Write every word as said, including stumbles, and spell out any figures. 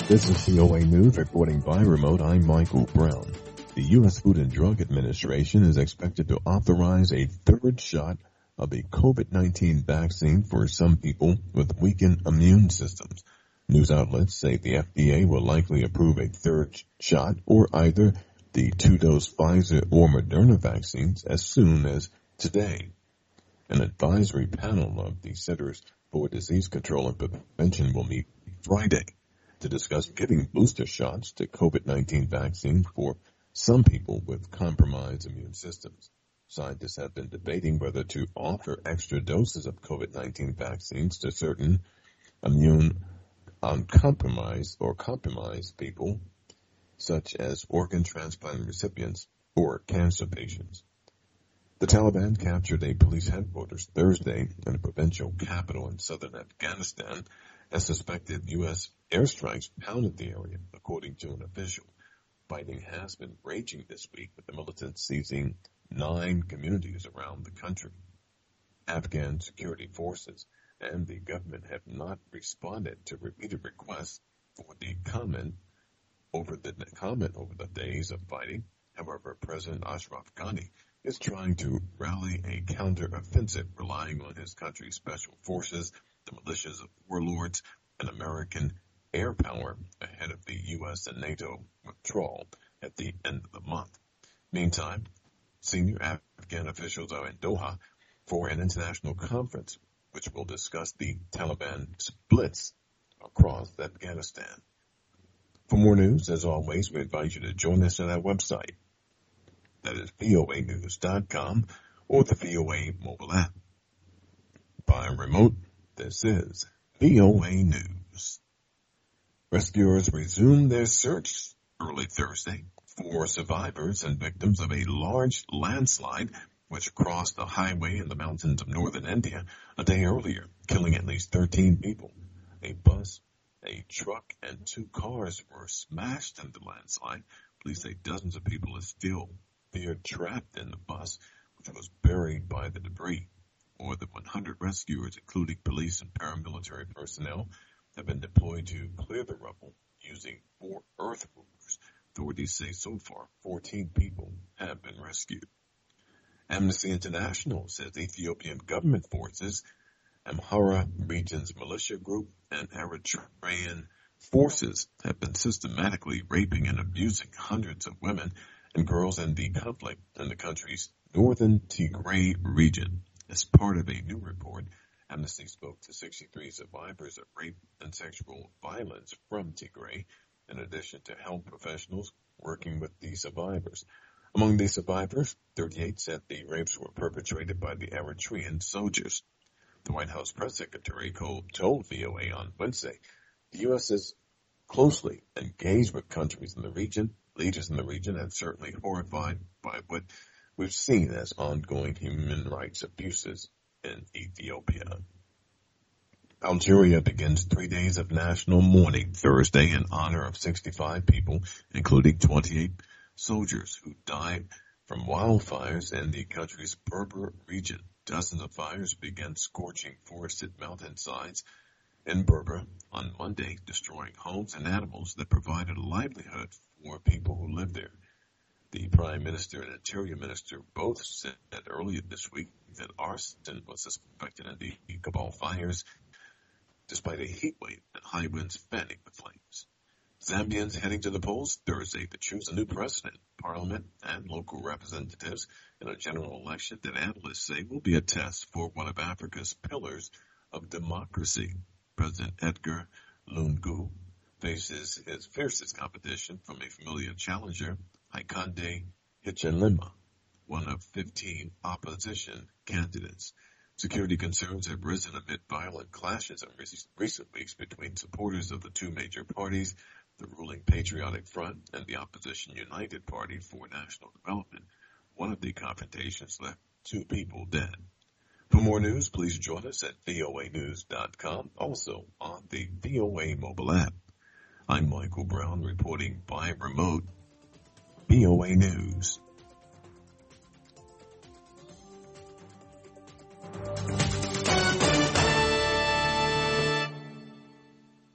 This is V O A News reporting by remote. I'm Michael Brown. The U S Food and Drug Administration is expected to authorize a third shot of a COVID nineteen vaccine for some people with weakened immune systems. News outlets say the F D A will likely approve a third shot or either the two-dose Pfizer or Moderna vaccines as soon as today. An advisory panel of the Centers for Disease Control and Prevention will meet Friday to discuss giving booster shots to COVID nineteen vaccines for some people with compromised immune systems. Scientists have been debating whether to offer extra doses of COVID nineteen vaccines to certain immune uncompromised or compromised people, such as organ transplant recipients or cancer patients. The Taliban captured a police headquarters Thursday in the provincial capital in southern Afghanistan as suspected U S airstrikes pounded the area, according to an official. Fighting has been raging this week, with the militants seizing nine communities around the country. Afghan security forces and the government have not responded to repeated requests for the comment over the comment over the days of fighting. However, President Ashraf Ghani is trying to rally a counter-offensive relying on his country's special forces, the militias of warlords, and American air power ahead of the U S and NATO withdrawal at the end of the month. Meantime, senior Afghan officials are in Doha for an international conference which will discuss the Taliban splits across Afghanistan. For more news, as always, we invite you to join us at our website. That is V O A news dot com or the V O A mobile app. By remote, this is V O A News. Rescuers resumed their search early Thursday for survivors and victims of a large landslide which crossed the highway in the mountains of northern India a day earlier, killing at least thirteen people. A bus, a truck, and two cars were smashed in the landslide. Police say dozens of people are still feared trapped in the bus, which was buried by the debris. More than one hundred rescuers, including police and paramilitary personnel, have been deployed to clear the rubble using four earth movers. Authorities say so far fourteen people have been rescued. Amnesty International says Ethiopian government forces, Amhara region's militia group, and Eritrean forces have been systematically raping and abusing hundreds of women and girls in the conflict in the country's northern Tigray region. As part of a new report, Amnesty spoke to sixty-three survivors of rape and sexual violence from Tigray, in addition to health professionals working with the survivors. Among the survivors, thirty-eight said the rapes were perpetrated by the Eritrean soldiers. The White House press secretary told V O A on Wednesday the U S is closely engaged with countries in the region, leaders in the region, and certainly horrified by what we've seen as ongoing human rights abuses in Ethiopia. Algeria begins three days of national mourning Thursday in honor of sixty-five people, including twenty-eight soldiers who died from wildfires in the country's Berber region. Dozens of fires began scorching forested mountainsides in Berber on Monday, destroying homes and animals that provided a livelihood for people who lived there. The Prime Minister and Interior Minister both said earlier this week that arson was suspected in the Kabul fires, despite a heat wave and high winds fanning the flames. Zambians heading to the polls Thursday to choose a new president, parliament, and local representatives in a general election that analysts say will be a test for one of Africa's pillars of democracy. President Edgar Lungu faces his fiercest competition from a familiar challenger, Hakainde Hichilema, one of fifteen opposition candidates. Security concerns have risen amid violent clashes in recent weeks between supporters of the two major parties, the ruling Patriotic Front and the opposition United Party for National Development. One of the confrontations left two people dead. For more news, please join us at V O A news dot com, also on the V O A mobile app. I'm Michael Brown reporting by remote. V O A News.